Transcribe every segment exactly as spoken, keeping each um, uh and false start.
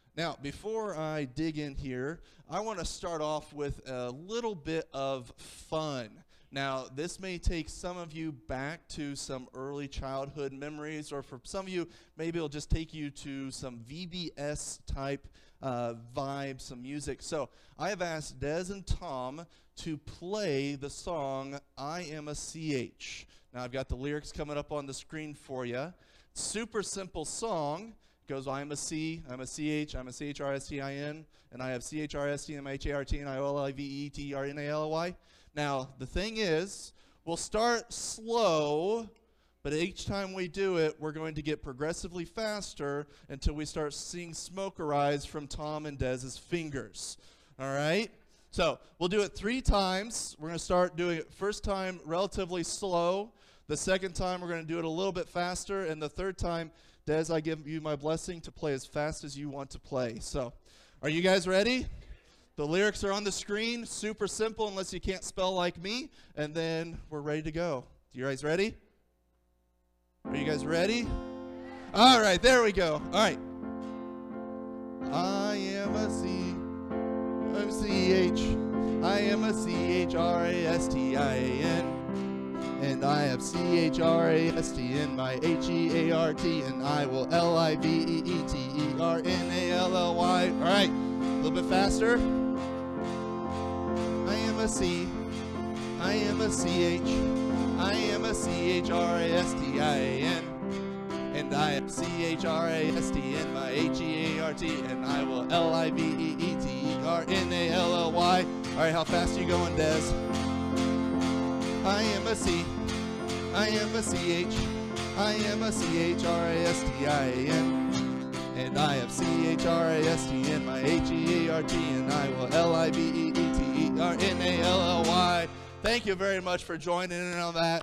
Now, before I dig in here, I want to start off with a little bit of fun. Now, this may take some of you back to some early childhood memories, or for some of you, maybe it'll just take you to some V B S type uh, vibe, some music. So I have asked Des and Tom to play the song I Am a C H. Now, I've got the lyrics coming up on the screen for you. Super simple song. Goes, I'm a C, I'm a C H, I'm a C H R S T I N, and I have C H R S T M H A R T N I O L I V E T R N A L Y. Now, the thing is, we'll start slow, but each time we do it, we're going to get progressively faster until we start seeing smoke arise from Tom and Dez's fingers. All right? So, we'll do it three times. We're going to start doing it first time relatively slow. The second time, we're going to do it a little bit faster. And the third time, Des, I give you my blessing to play as fast as you want to play. So, are you guys ready? The lyrics are on the screen, super simple unless you can't spell like me, and then we're ready to go. You guys ready? Are you guys ready? All right, there we go. All right. I am a C, I'm C H, I am a C H R A S T I A N, and I have C H R A S T in my H E A R T, and I will L I V E E T E R N A L L Y. All right, a little bit faster. I am a C, I am a C H, I am a C H R A S T I A N, and I am C H R A S T in my H E A R T, and I will L I V E E T E R N A L L Y. All right, how fast are you going, Des? I am a C, I am a C H, I am a C H R A S T I A N, and I have C H R A S T in my H E A R T, and I will L I V E E T E R N A L L Y. Thank you very much for joining in on that.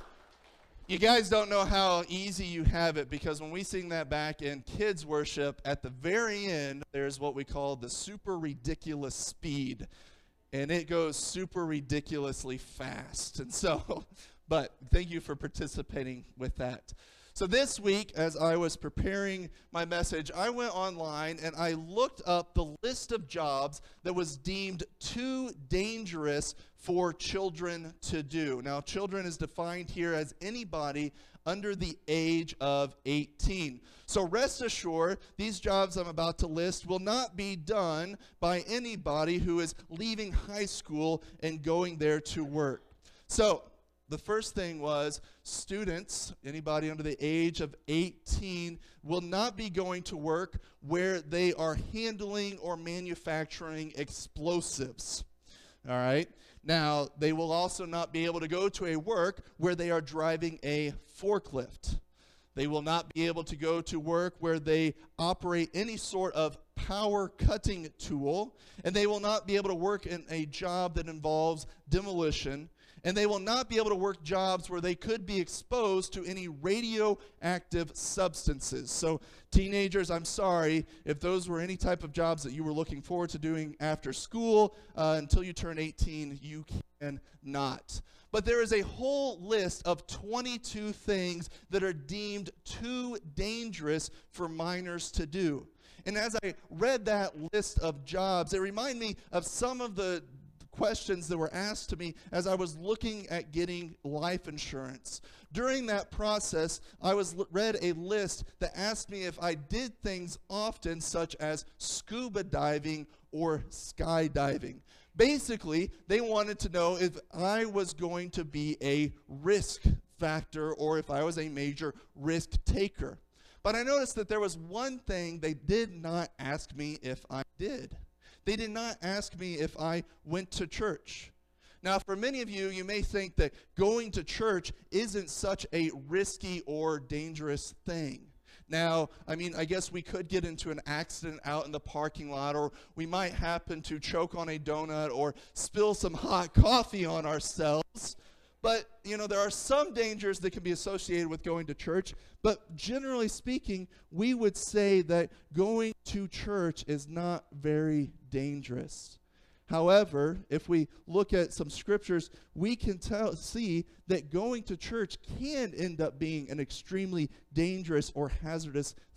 You guys don't know how easy you have it, because when we sing that back in kids worship, at the very end, there's what we call the super ridiculous speed. And it goes super ridiculously fast. And so, but thank you for participating with that. So this week, as I was preparing my message, I went online and I looked up the list of jobs that was deemed too dangerous for children to do. Now, children is defined here as anybody under the age of eighteen. So rest assured, these jobs I'm about to list will not be done by anybody who is leaving high school and going there to work. So the first thing was students, anybody under the age of eighteen, will not be going to work where they are handling or manufacturing explosives. All right? Now, they will also not be able to go to a work where they are driving a forklift. They will not be able to go to work where they operate any sort of power cutting tool, and they will not be able to work in a job that involves demolition, and they will not be able to work jobs where they could be exposed to any radioactive substances. So teenagers, I'm sorry if those were any type of jobs that you were looking forward to doing after school. Uh, until you turn eighteen, you cannot. But there is a whole list of twenty-two things that are deemed too dangerous for minors to do. And as I read that list of jobs, it reminded me of some of the questions that were asked to me as I was looking at getting life insurance. During that process, I was read a list that asked me if I did things often, such as scuba diving or skydiving. Basically, they wanted to know if I was going to be a risk factor or if I was a major risk taker. But I noticed that there was one thing they did not ask me if I did. They did not ask me if I went to church. Now, for many of you, you may think that going to church isn't such a risky or dangerous thing. Now, I mean, I guess we could get into an accident out in the parking lot, or we might happen to choke on a donut or spill some hot coffee on ourselves. But, you know, there are some dangers that can be associated with going to church. But generally speaking, we would say that going to church is not very dangerous. However, if we look at some scriptures, we can tell, see that going to church can end up being an extremely dangerous or hazardous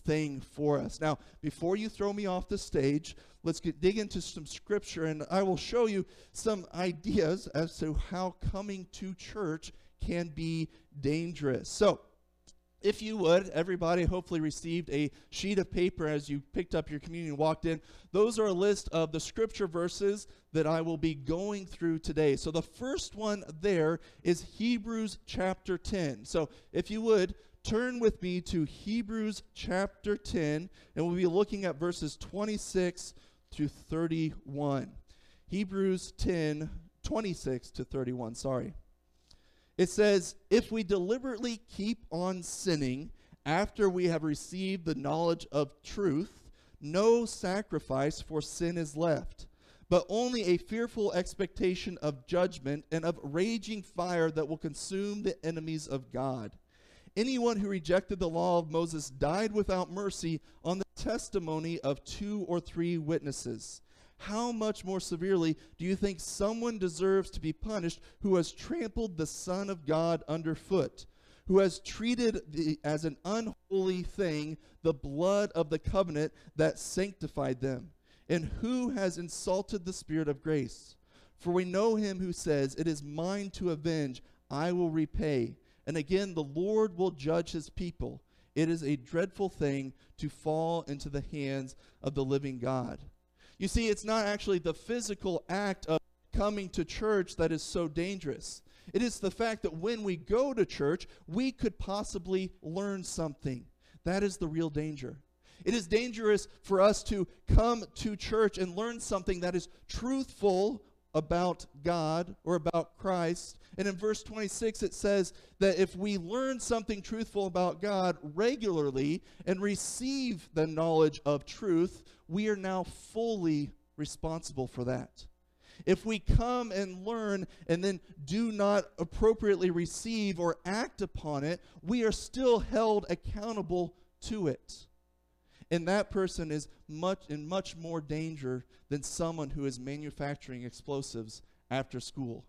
thing for us. Now, before you throw me off the stage, let's get, dig into some scripture, and I will show you some ideas as to how coming to church can be dangerous. So, if you would, everybody hopefully received a sheet of paper as you picked up your communion and walked in. Those are a list of the scripture verses that I will be going through today. So the first one there is Hebrews chapter ten. So if you would, turn with me to Hebrews chapter ten, and we'll be looking at verses twenty-six to thirty-one. Hebrews ten, twenty-six to thirty-one, sorry. It says, if we deliberately keep on sinning after we have received the knowledge of truth, no sacrifice for sin is left, but only a fearful expectation of judgment and of raging fire that will consume the enemies of God. Anyone who rejected the law of Moses died without mercy on the testimony of two or three witnesses. How much more severely do you think someone deserves to be punished who has trampled the Son of God underfoot, who has treated the, as an unholy thing the blood of the covenant that sanctified them, and who has insulted the Spirit of grace? For we know him who says, it is mine to avenge, I will repay. And again, the Lord will judge his people. It is a dreadful thing to fall into the hands of the living God. You see, it's not actually the physical act of coming to church that is so dangerous. It is the fact that when we go to church, we could possibly learn something. That is the real danger. It is dangerous for us to come to church and learn something that is truthful about God or about Christ. And in verse twenty-six it says that if we learn something truthful about God regularly and receive the knowledge of truth, we are now fully responsible for that. If we come and learn and then do not appropriately receive or act upon it, we are still held accountable to it. And that person is much in much more danger than someone who is manufacturing explosives after school.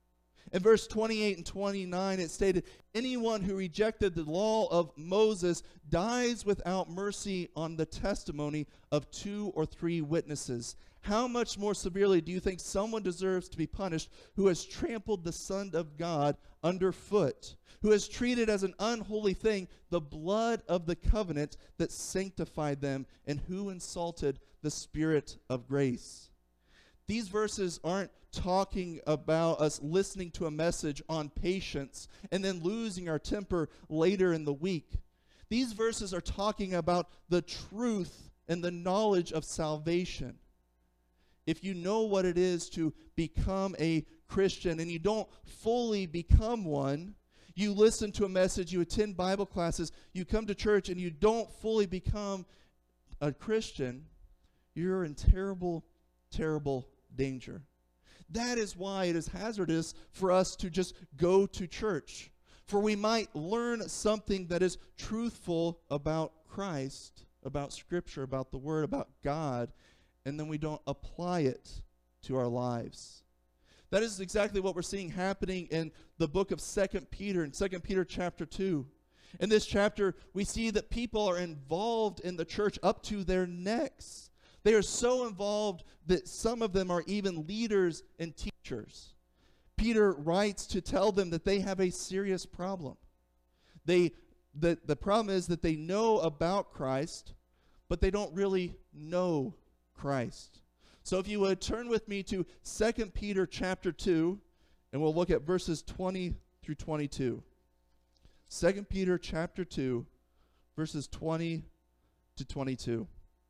In verse twenty-eight and twenty-nine, it stated, anyone who rejected the law of Moses dies without mercy on the testimony of two or three witnesses. How much more severely do you think someone deserves to be punished who has trampled the Son of God underfoot, who has treated as an unholy thing the blood of the covenant that sanctified them, and who insulted the Spirit of grace? These verses aren't talking about us listening to a message on patience and then losing our temper later in the week. These verses are talking about the truth and the knowledge of salvation. If you know what it is to become a Christian and you don't fully become one, you listen to a message, you attend Bible classes, you come to church, and you don't fully become a Christian, you're in terrible, terrible danger. That is why it is hazardous for us to just go to church. For we might learn something that is truthful about Christ, about Scripture, about the Word, about God, and then we don't apply it to our lives. That is exactly what we're seeing happening in the book of Second Peter, in Second Peter chapter two. In this chapter, we see that people are involved in the church up to their necks. They are so involved that some of them are even leaders and teachers. Peter writes to tell them that they have a serious problem. They, the, the problem is that they know about Christ, but they don't really know Christ. So if you would turn with me to Second Peter chapter two, and we'll look at verses twenty through twenty-two. Second Peter chapter two, verses twenty to twenty-two.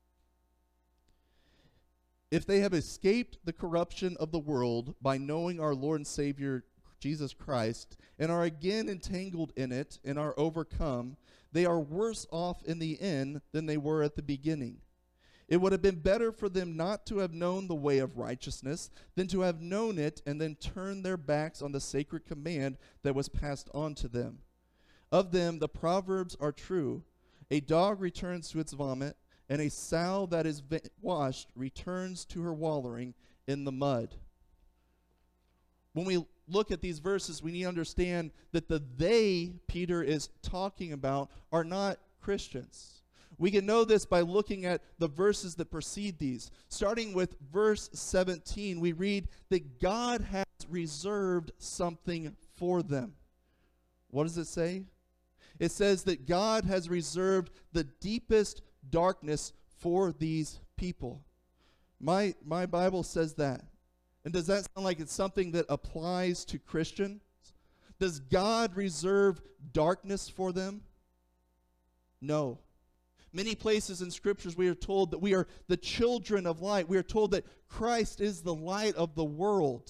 If they have escaped the corruption of the world by knowing our Lord and Savior Jesus Christ, and are again entangled in it and are overcome, they are worse off in the end than they were at the beginning. It would have been better for them not to have known the way of righteousness than to have known it and then turned their backs on the sacred command that was passed on to them. Of them the proverbs are true. A dog returns to its vomit, and a sow that is washed returns to her wallowing in the mud. When we look at these verses, we need to understand that the they Peter is talking about are not Christians. We can know this by looking at the verses that precede these. Starting with verse seventeen, we read that God has reserved something for them. What does it say? It says that God has reserved the deepest darkness for these people. My, my Bible says that. And does that sound like it's something that applies to Christians? Does God reserve darkness for them? No. Many places in scriptures we are told that we are the children of light. We are told that Christ is the light of the world.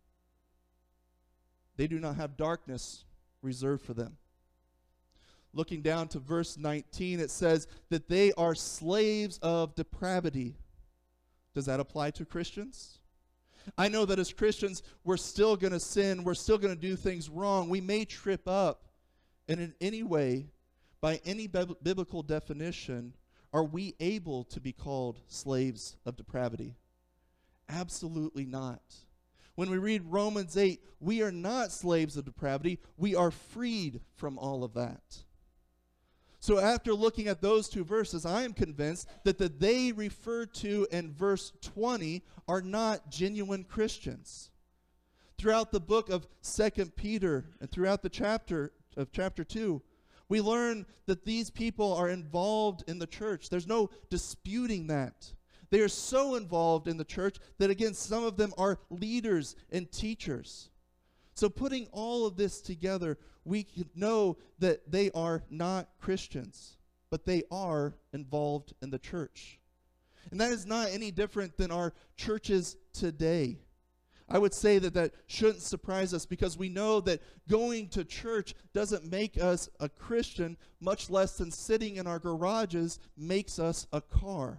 They do not have darkness reserved for them. Looking down to verse nineteen, it says that they are slaves of depravity. Does that apply to Christians? I know that as Christians, we're still going to sin. We're still going to do things wrong. We may trip up. And in any way, by any bib- biblical definition, are we able to be called slaves of depravity? Absolutely not. When we read Romans eight, we are not slaves of depravity. We are freed from all of that. So after looking at those two verses, I am convinced that the they referred to in verse twenty are not genuine Christians. Throughout the book of Second Peter and throughout the chapter of chapter two, we learn that these people are involved in the church. There's no disputing that. They are so involved in the church that, again, some of them are leaders and teachers. So putting all of this together, we can know that they are not Christians, but they are involved in the church. And that is not any different than our churches today. I would say that that shouldn't surprise us, because we know that going to church doesn't make us a Christian, much less than sitting in our garages makes us a car.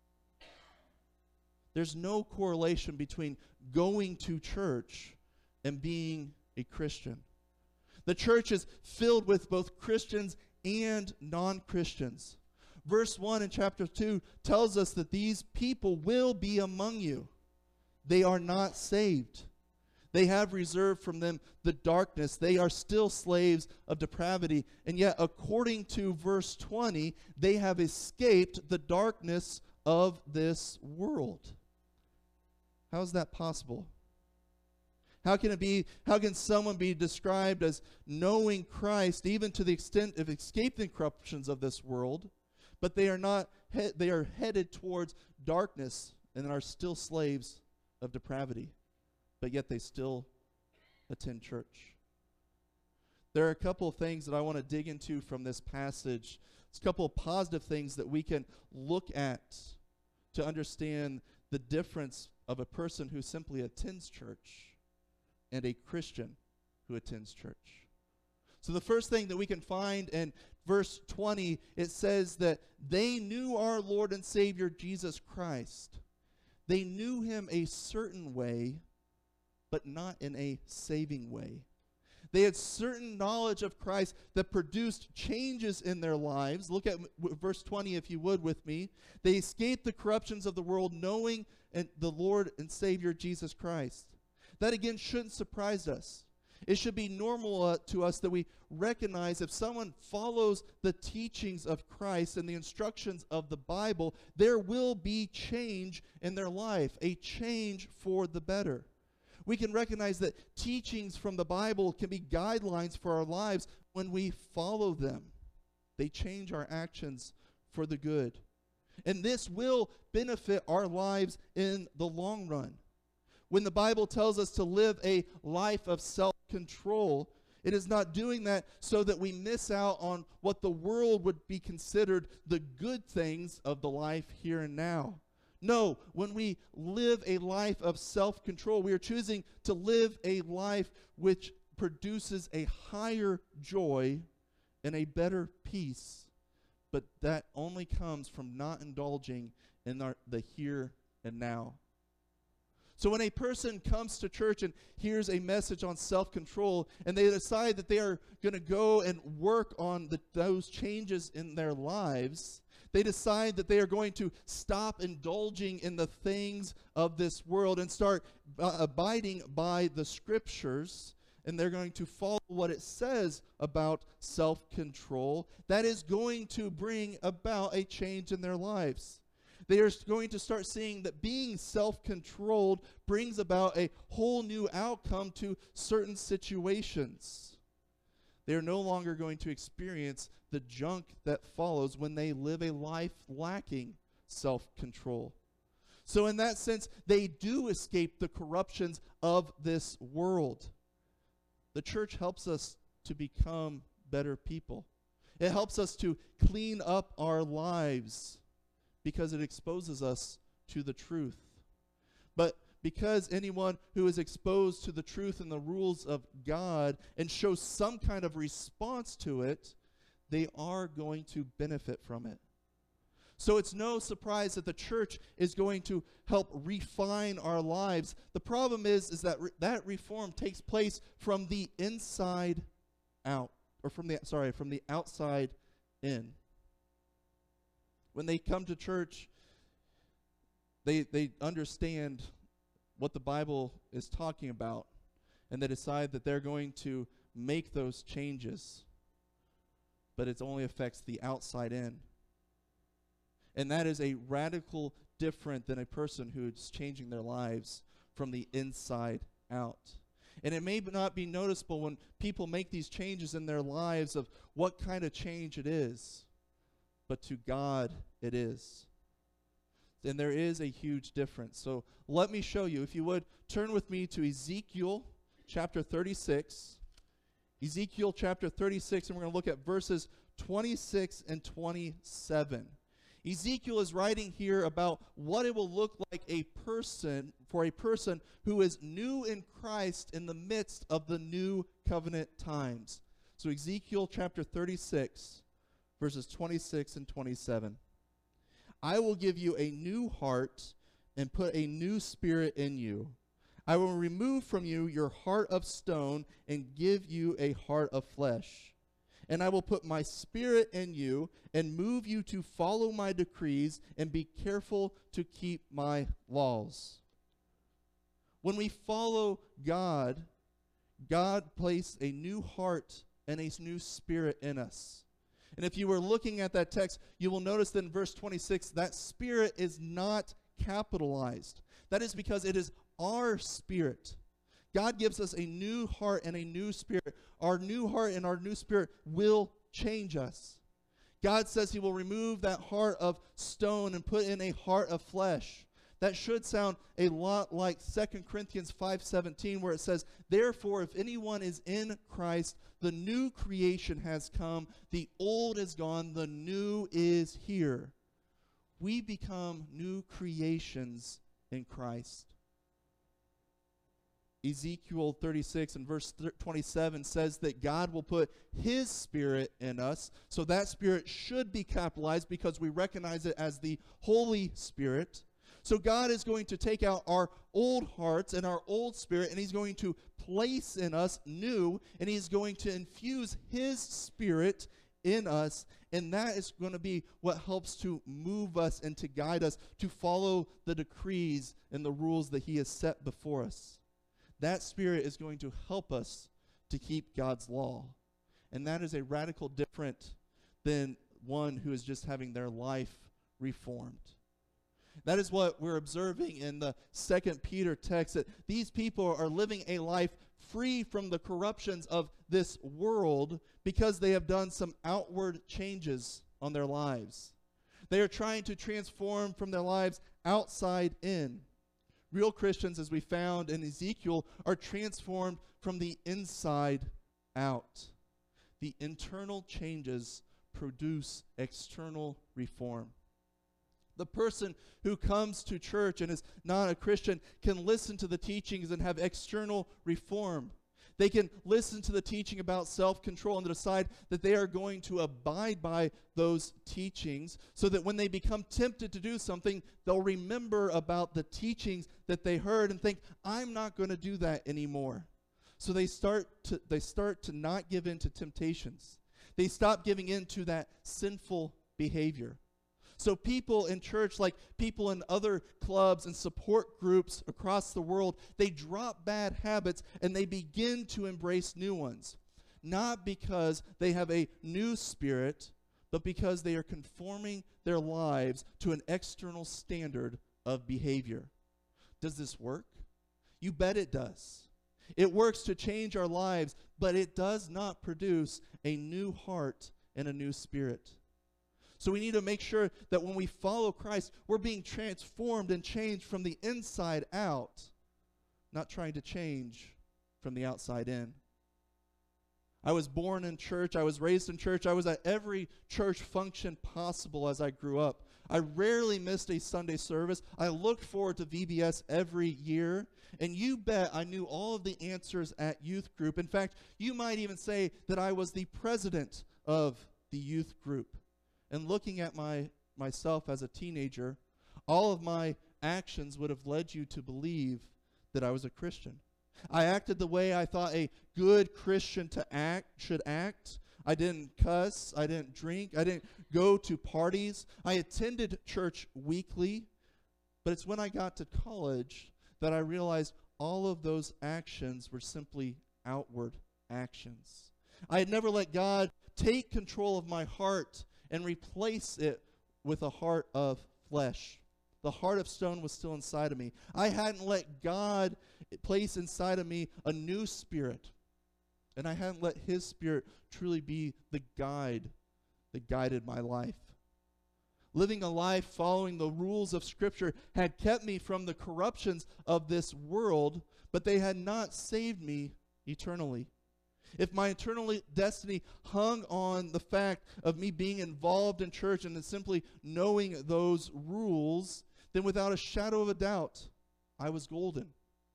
There's no correlation between going to church and being a Christian. The church is filled with both Christians and non-Christians. Verse one in chapter two tells us that these people will be among you. They are not saved. They have reserved from them the darkness. They are still slaves of depravity. And yet, according to verse twenty, they have escaped the darkness of this world. How is that possible? How can it be, how can someone be described as knowing Christ, even to the extent of escaping the corruptions of this world, but they are not, he- they are headed towards darkness and are still slaves of depravity, but yet they still attend church? There are a couple of things that I want to dig into from this passage. It's a couple of positive things that we can look at to understand the difference of a person who simply attends church and a Christian who attends church. So the first thing that we can find in verse twenty, it says that they knew our Lord and Savior Jesus Christ. They knew him a certain way, but not in a saving way. They had certain knowledge of Christ that produced changes in their lives. Look at w- verse twenty, if you would, with me. They escaped the corruptions of the world, knowing and the Lord and Savior Jesus Christ. That, again, shouldn't surprise us. It should be normal uh, to us that we recognize if someone follows the teachings of Christ and the instructions of the Bible, there will be change in their life, a change for the better. We can recognize that teachings from the Bible can be guidelines for our lives when we follow them. They change our actions for the good. And this will benefit our lives in the long run. When the Bible tells us to live a life of self-control, it is not doing that so that we miss out on what the world would be considered the good things of the life here and now. No, when we live a life of self-control, we are choosing to live a life which produces a higher joy and a better peace. But that only comes from not indulging in our, the here and now. So when a person comes to church and hears a message on self-control, and they decide that they are going to go and work on the, those changes in their lives, they decide that they are going to stop indulging in the things of this world and start uh, abiding by the scriptures, and they're going to follow what it says about self-control, that is going to bring about a change in their lives. They are going to start seeing that being self-controlled brings about a whole new outcome to certain situations. They are no longer going to experience the junk that follows when they live a life lacking self-control. So in that sense, they do escape the corruptions of this world. The church helps us to become better people. It helps us to clean up our lives because it exposes us to the truth. But because anyone who is exposed to the truth and the rules of God and shows some kind of response to it, they are going to benefit from it. So it's no surprise that the church is going to help refine our lives. The problem is, is that re- that reform takes place from the inside out, or from the, sorry, from the outside in. When they come to church, they, they understand what the Bible is talking about, and they decide that they're going to make those changes. But it only affects the outside in. And that is a radical different than a person who's changing their lives from the inside out. And it may not be noticeable when people make these changes in their lives of what kind of change it is, but to God it is. And there is a huge difference. So let me show you. If you would, turn with me to Ezekiel chapter thirty-six. Ezekiel chapter thirty-six, and we're going to look at verses twenty-six and twenty-seven. Ezekiel is writing here about what it will look like a person, for a person who is new in Christ in the midst of the new covenant times. So Ezekiel chapter thirty-six, verses twenty-six and twenty-seven. I will give you a new heart and put a new spirit in you. I will remove from you your heart of stone and give you a heart of flesh. And I will put my spirit in you and move you to follow my decrees and be careful to keep my laws. When we follow God, God placed a new heart and a new spirit in us. And if you were looking at that text, you will notice that in verse twenty-six, that spirit is not capitalized. That is because it is our spirit. God gives us a new heart and a new spirit. Our new heart and our new spirit will change us. God says he will remove that heart of stone and put in a heart of flesh. That should sound a lot like Second Corinthians five seventeen, where it says, therefore, if anyone is in Christ, the new creation has come, the old is gone, the new is here. We become new creations in Christ. Ezekiel thirty-six and verse twenty-seven says that God will put his spirit in us. So that spirit should be capitalized because we recognize it as the Holy Spirit. So God is going to take out our old hearts and our old spirit, and he's going to place in us new, and he's going to infuse his spirit in us, and that is going to be what helps to move us and to guide us to follow the decrees and the rules that he has set before us. That spirit is going to help us to keep God's law. And that is a radical different than one who is just having their life reformed. That is what we're observing in the Second Peter text, that these people are living a life free from the corruptions of this world because they have done some outward changes on their lives. They are trying to transform from their lives outside in. Real Christians, as we found in Ezekiel, are transformed from the inside out. The internal changes produce external reform. The person who comes to church and is not a Christian can listen to the teachings and have external reform. They can listen to the teaching about self-control and decide that they are going to abide by those teachings so that when they become tempted to do something, they'll remember about the teachings that they heard and think, I'm not going to do that anymore. So they start to they start to not give in to temptations. They stop giving in to that sinful behavior. So people in church, like people in other clubs and support groups across the world, they drop bad habits and they begin to embrace new ones. Not because they have a new spirit, but because they are conforming their lives to an external standard of behavior. Does this work? You bet it does. It works to change our lives, but it does not produce a new heart and a new spirit. So we need to make sure that when we follow Christ, we're being transformed and changed from the inside out, not trying to change from the outside in. I was born in church. I was raised in church. I was at every church function possible as I grew up. I rarely missed a Sunday service. I looked forward to V B S every year. And you bet I knew all of the answers at youth group. In fact, you might even say that I was the president of the youth group. And looking at my myself as a teenager, all of my actions would have led you to believe that I was a Christian. I acted the way I thought a good Christian to act should act. I didn't cuss. I didn't drink. I didn't go to parties. I attended church weekly. But it's when I got to college that I realized all of those actions were simply outward actions. I had never let God take control of my heart and replace it with a heart of flesh. The heart of stone was still inside of me. I hadn't let God place inside of me a new spirit. And I hadn't let his spirit truly be the guide that guided my life. Living a life following the rules of Scripture had kept me from the corruptions of this world, but they had not saved me eternally. If my eternal destiny hung on the fact of me being involved in church and then simply knowing those rules, then without a shadow of a doubt, I was golden.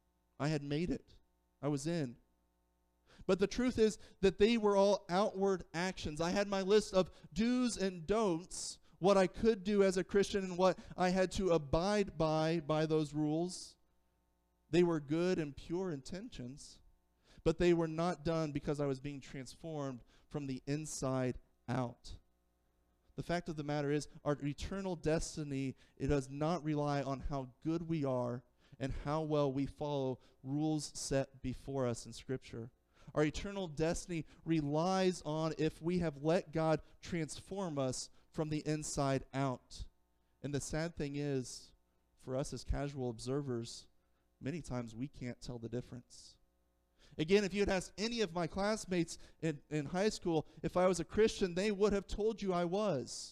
I had made it. I was in. But the truth is that they were all outward actions. I had my list of do's and don'ts, what I could do as a Christian and what I had to abide by, by those rules. They were good and pure intentions, but they were not done because I was being transformed from the inside out. The fact of the matter is, our eternal destiny, it does not rely on how good we are and how well we follow rules set before us in Scripture. Our eternal destiny relies on if we have let God transform us from the inside out. And the sad thing is, for us as casual observers, many times we can't tell the difference. Again, if you had asked any of my classmates in, in high school if I was a Christian, they would have told you I was.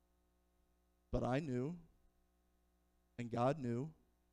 But I knew, and God knew.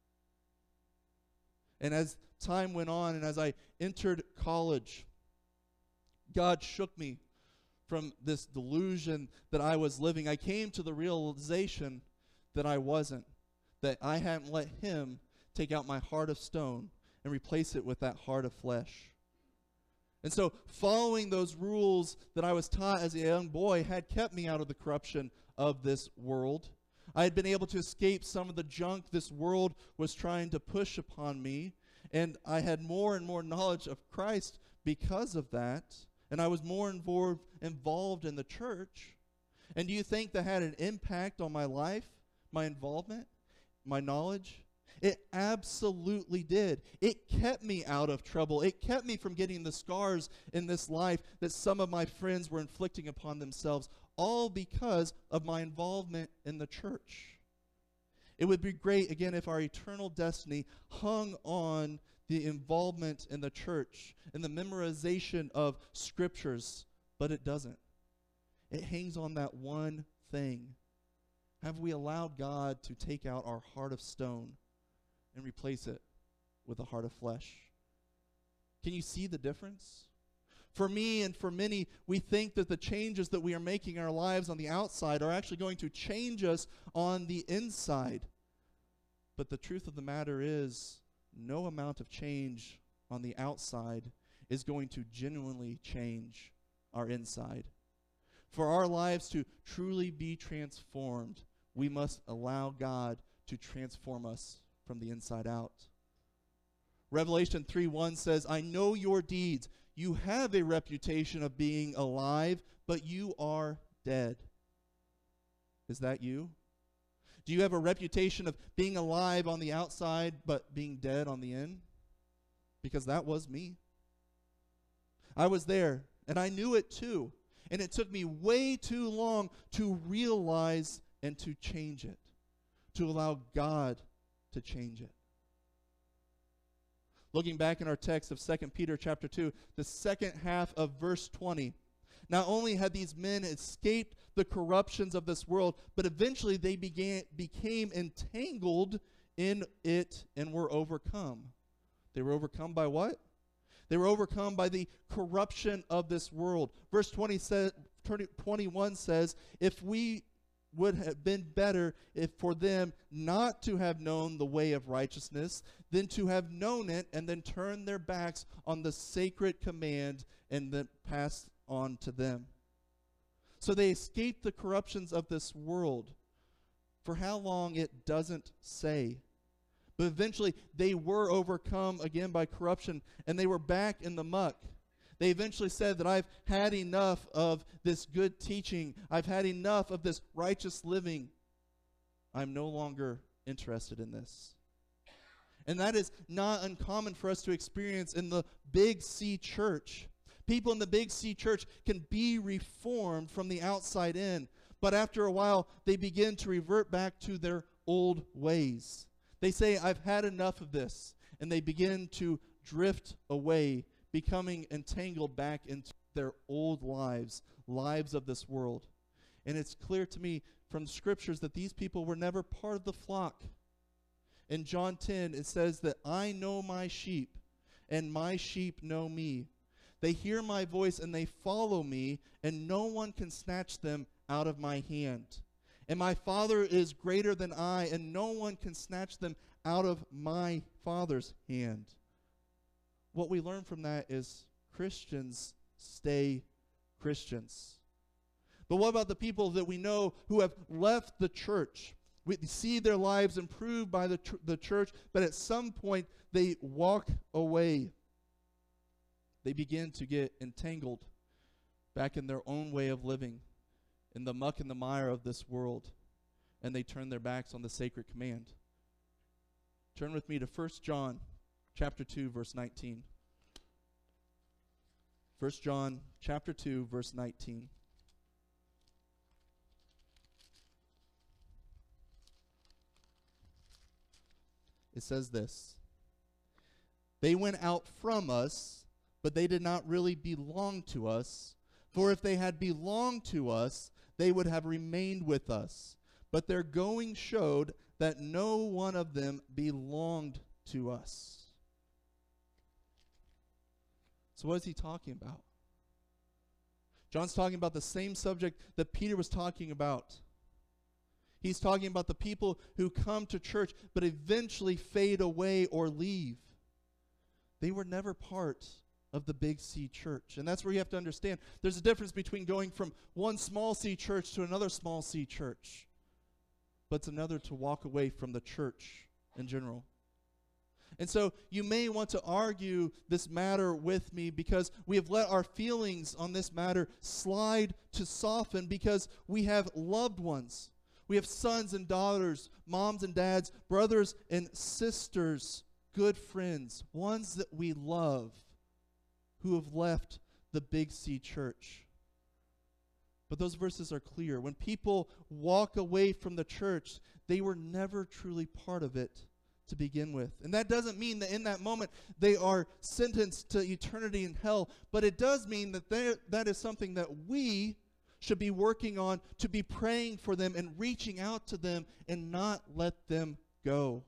And as time went on and as I entered college, God shook me from this delusion that I was living. I came to the realization that I wasn't, that I hadn't let him take out my heart of stone and replace it with that heart of flesh. And so following those rules that I was taught as a young boy had kept me out of the corruption of this world. I had been able to escape some of the junk this world was trying to push upon me, and I had more and more knowledge of Christ because of that, and I was more involved, involved in the church. And do you think that had an impact on my life, my involvement, my knowledge? It absolutely did. It kept me out of trouble. It kept me from getting the scars in this life that some of my friends were inflicting upon themselves, all because of my involvement in the church. It would be great, again, if our eternal destiny hung on the involvement in the church and the memorization of scriptures, but it doesn't. It hangs on that one thing. Have we allowed God to take out our heart of stone and replace it with a heart of flesh? Can you see the difference? For me and for many, we think that the changes that we are making in our lives on the outside are actually going to change us on the inside. But the truth of the matter is, no amount of change on the outside is going to genuinely change our inside. For our lives to truly be transformed, we must allow God to transform us from the inside out. Revelation three one says, I know your deeds. You have a reputation of being alive, but you are dead. Is that you? Do you have a reputation of being alive on the outside but being dead on the in? Because that was me. I was there, and I knew it too. And it took me way too long to realize and to change it, to allow God to change it. Looking back in our text of Second Peter chapter two, the second half of verse twenty, not only had these men escaped the corruptions of this world, but eventually they began, became entangled in it and were overcome. They were overcome by what? They were overcome by the corruption of this world. Verse twenty says, twenty-one says, if we would have been better if for them not to have known the way of righteousness than to have known it and then turn their backs on the sacred command and then pass on to them. So they escaped the corruptions of this world. For how long, it doesn't say. But eventually they were overcome again by corruption, and they were back in the muck. They eventually said that I've had enough of this good teaching. I've had enough of this righteous living. I'm no longer interested in this. And that is not uncommon for us to experience in the Big C church. People in the Big C church can be reformed from the outside in, but after a while, they begin to revert back to their old ways. They say, I've had enough of this, and they begin to drift away, becoming entangled back into their old lives, lives of this world. And it's clear to me from the scriptures that these people were never part of the flock. In John ten, it says that I know my sheep, and my sheep know me. They hear my voice, and they follow me, and no one can snatch them out of my hand. And my Father is greater than I, and no one can snatch them out of my Father's hand. What we learn from that is Christians stay Christians. But what about the people that we know who have left the church? We see their lives improved by the, tr- the church, but at some point they walk away. They begin to get entangled back in their own way of living, in the muck and the mire of this world, and they turn their backs on the sacred command. Turn with me to First John chapter two, verse nineteen. First John chapter two, verse nineteen. It says this: they went out from us, but they did not really belong to us. For if they had belonged to us, they would have remained with us. But their going showed that no one of them belonged to us. So what is he talking about? John's talking about the same subject that Peter was talking about. He's talking about the people who come to church but eventually fade away or leave. They were never part of the Big C church. And that's where you have to understand there's a difference between going from one small C church to another small C church. But it's another to walk away from the church in general. And so you may want to argue this matter with me because we have let our feelings on this matter slide to soften because we have loved ones. We have sons and daughters, moms and dads, brothers and sisters, good friends, ones that we love who have left the Big C church. But those verses are clear. When people walk away from the church, they were never truly part of it to begin with. And that doesn't mean that in that moment they are sentenced to eternity in hell, but it does mean that that is something that we should be working on, to be praying for them and reaching out to them and not let them go.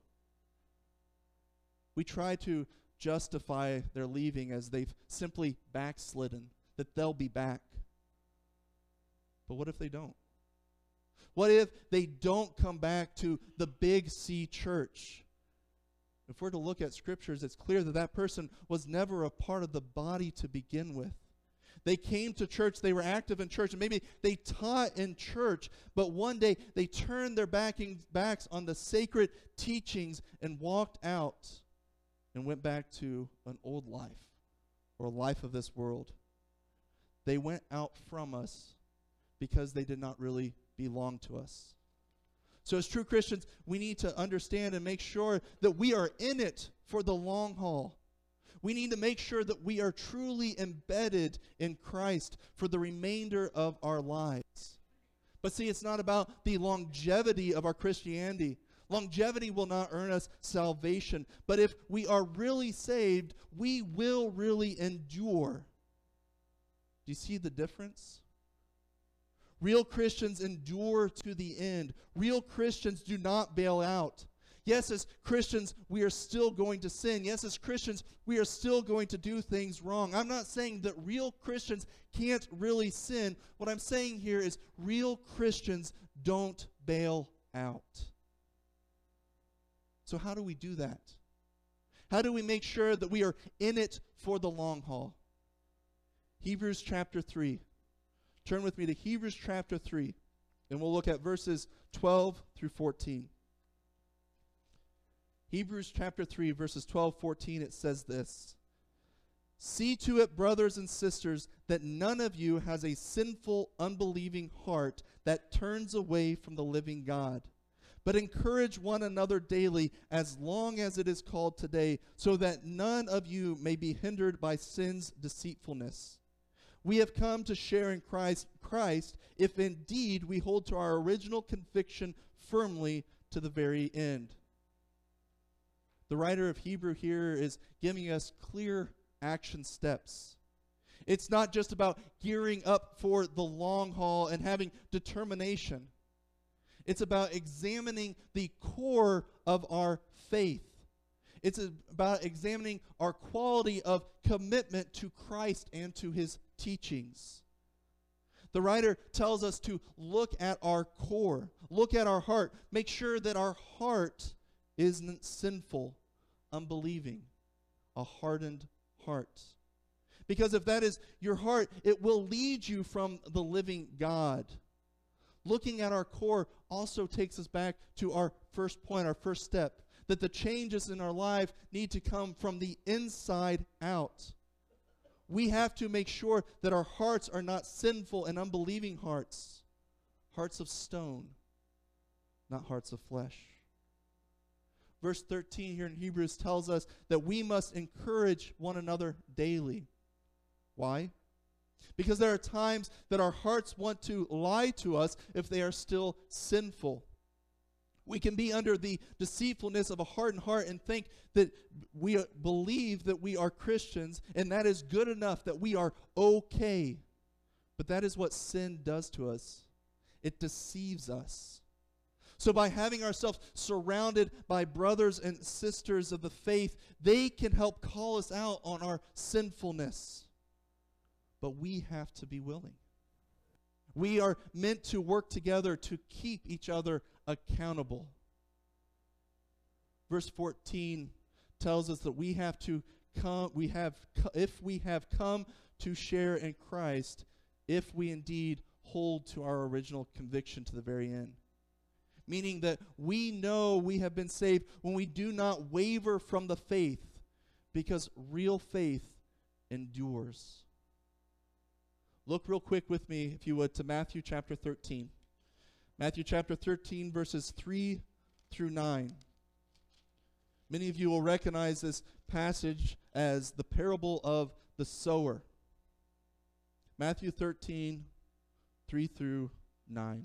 We try to justify their leaving as they've simply backslidden, that they'll be back. But what if they don't? What if they don't come back to the Big C church? If we're to look at scriptures, it's clear that that person was never a part of the body to begin with. They came to church, they were active in church, and maybe they taught in church, but one day they turned their backing, backs on the sacred teachings and walked out and went back to an old life or a life of this world. They went out from us because they did not really belong to us. So as true Christians, we need to understand and make sure that we are in it for the long haul. We need to make sure that we are truly embedded in Christ for the remainder of our lives. But see, it's not about the longevity of our Christianity. Longevity will not earn us salvation. But if we are really saved, we will really endure. Do you see the difference? Real Christians endure to the end. Real Christians do not bail out. Yes, as Christians, we are still going to sin. Yes, as Christians, we are still going to do things wrong. I'm not saying that real Christians can't really sin. What I'm saying here is real Christians don't bail out. So how do we do that? How do we make sure that we are in it for the long haul? Hebrews chapter three. Turn with me to Hebrews chapter three, and we'll look at verses twelve through fourteen. Hebrews chapter three, verses twelve, fourteen, it says this. See to it, brothers and sisters, that none of you has a sinful, unbelieving heart that turns away from the living God. But encourage one another daily, as long as it is called today, so that none of you may be hindered by sin's deceitfulness. We have come to share in Christ, Christ, if indeed we hold to our original conviction firmly to the very end. The writer of Hebrew here is giving us clear action steps. It's not just about gearing up for the long haul and having determination. It's about examining the core of our faith. It's about examining our quality of commitment to Christ and to his teachings. The writer tells us to look at our core, look at our heart, make sure that our heart isn't sinful, unbelieving, a hardened heart. Because if that is your heart, it will lead you from the living God. Looking at our core also takes us back to our first point, our first step, that the changes in our life need to come from the inside out. We have to make sure that our hearts are not sinful and unbelieving hearts, hearts of stone, not hearts of flesh. Verse thirteen here in Hebrews tells us that we must encourage one another daily. Why? Because there are times that our hearts want to lie to us if they are still sinful. We can be under the deceitfulness of a hardened heart and think that we believe that we are Christians and that is good enough, that we are okay. But that is what sin does to us. It deceives us. So by having ourselves surrounded by brothers and sisters of the faith, they can help call us out on our sinfulness. But we have to be willing. We are meant to work together to keep each other accountable. Verse fourteen tells us that we have to come, we have, if we have come to share in Christ, if we indeed hold to our original conviction to the very end. Meaning that we know we have been saved when we do not waver from the faith, because real faith endures. Look real quick with me, if you would, to Matthew chapter thirteen. Matthew chapter thirteen, verses three through nine. Many of you will recognize this passage as the parable of the sower. Matthew thirteen, three through nine.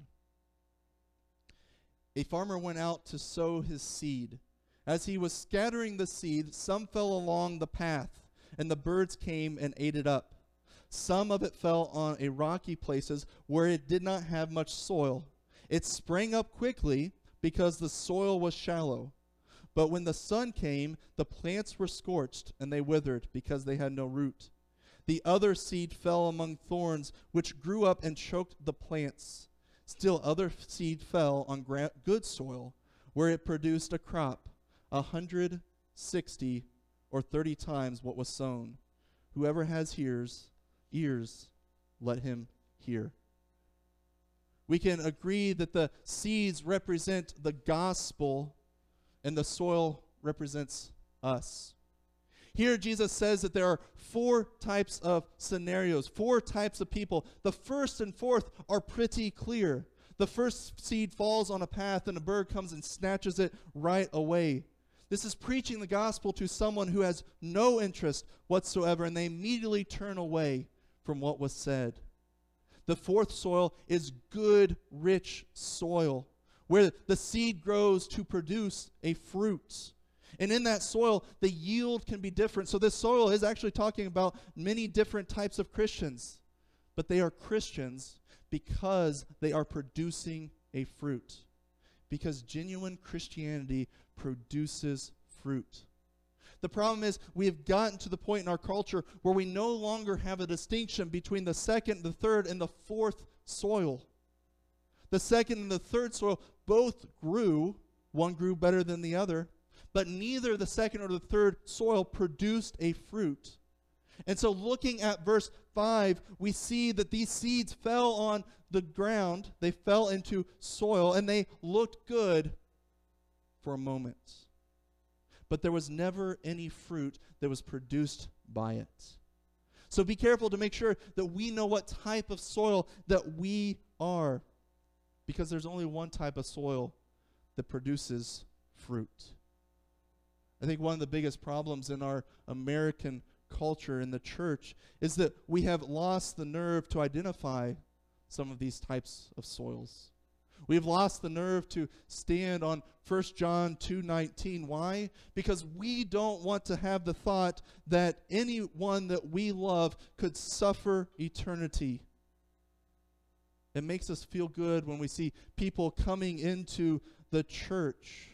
A farmer went out to sow his seed. As he was scattering the seed, some fell along the path, and the birds came and ate it up. Some of it fell on a rocky places where it did not have much soil. It sprang up quickly because the soil was shallow. But when the sun came, the plants were scorched, and they withered because they had no root. The other seed fell among thorns, which grew up and choked the plants. Still other seed fell on gra- good soil, where it produced a crop, a hundred, sixty, or thirty times what was sown. Whoever has ears, ears, let him hear. We can agree that the seeds represent the gospel, and the soil represents us. Here Jesus says that there are four types of scenarios, four types of people. The first and fourth are pretty clear. The first seed falls on a path and a bird comes and snatches it right away. This is preaching the gospel to someone who has no interest whatsoever, and they immediately turn away from what was said. The fourth soil is good, rich soil, where the seed grows to produce a fruit. And in that soil, the yield can be different. So this soil is actually talking about many different types of Christians. But they are Christians because they are producing a fruit. Because genuine Christianity produces fruit. The problem is we have gotten to the point in our culture where we no longer have a distinction between the second, the third, and the fourth soil. The second and the third soil both grew. One grew better than the other. But neither the second or the third soil produced a fruit. And so looking at verse five, we see that these seeds fell on the ground. They fell into soil, and they looked good for a moment. But there was never any fruit that was produced by it. So be careful to make sure that we know what type of soil that we are. Because there's only one type of soil that produces fruit. I think one of the biggest problems in our American culture in the church is that we have lost the nerve to identify some of these types of soils. We've lost the nerve to stand on First John two nineteen. Why? Because we don't want to have the thought that anyone that we love could suffer eternity. It makes us feel good when we see people coming into the church.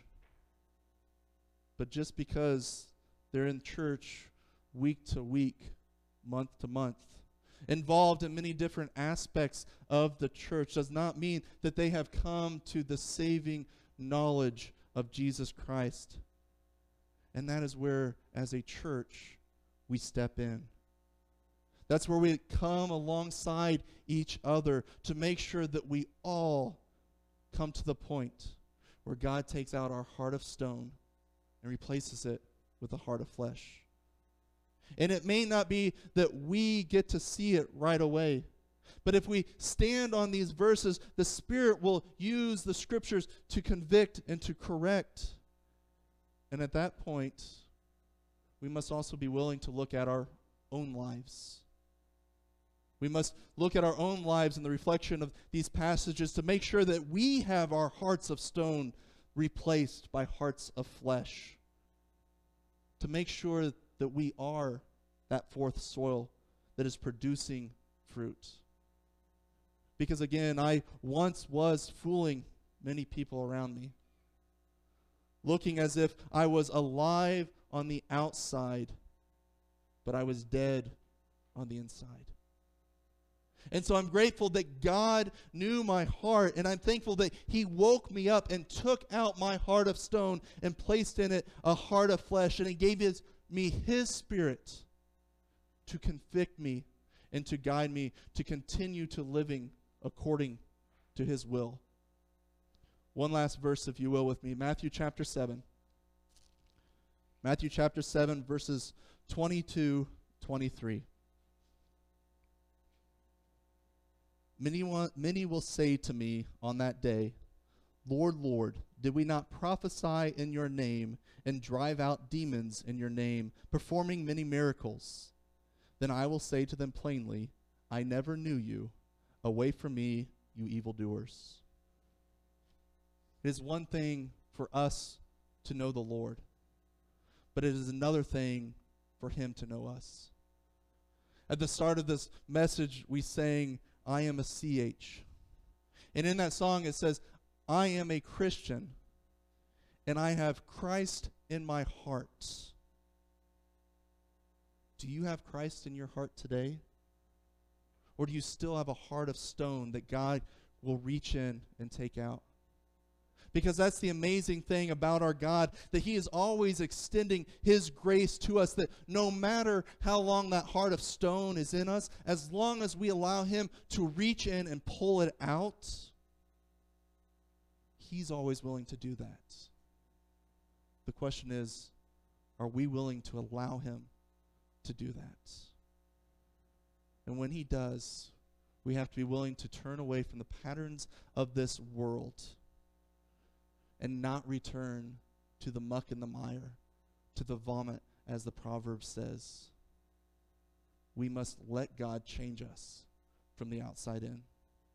But just because they're in church week to week, month to month, involved in many different aspects of the church, does not mean that they have come to the saving knowledge of Jesus Christ. And that is where, as a church, we step in. That's where we come alongside each other to make sure that we all come to the point where God takes out our heart of stone and replaces it with a heart of flesh. And it may not be that we get to see it right away. But if we stand on these verses, the Spirit will use the Scriptures to convict and to correct. And at that point, we must also be willing to look at our own lives. We must look at our own lives in the reflection of these passages to make sure that we have our hearts of stone replaced by hearts of flesh. To make sure that we are that fourth soil that is producing fruit. Because again, I once was fooling many people around me, looking as if I was alive on the outside, but I was dead on the inside. And so I'm grateful that God knew my heart, and I'm thankful that He woke me up and took out my heart of stone and placed in it a heart of flesh, and He gave his, me His Spirit to convict me and to guide me to continue to living according to His will. One last verse, if you will, with me. Matthew chapter seven. Matthew chapter seven, verses twenty-two, twenty-three. Many, want, many will say to me on that day, Lord, Lord, did we not prophesy in your name and drive out demons in your name, performing many miracles? Then I will say to them plainly, I never knew you. Away from me, you evildoers. It is one thing for us to know the Lord, but it is another thing for Him to know us. At the start of this message, we sang, I am a C H. And in that song it says, I am a Christian, and I have Christ in my heart. Do you have Christ in your heart today? Or do you still have a heart of stone that God will reach in and take out? Because that's the amazing thing about our God, that He is always extending His grace to us, that no matter how long that heart of stone is in us, as long as we allow Him to reach in and pull it out, He's always willing to do that. The question is, are we willing to allow Him to do that? And when He does, We have to be willing to turn away from the patterns of this world and not return to the muck and the mire, to the vomit, as the proverb says. We must let God change us from the outside in.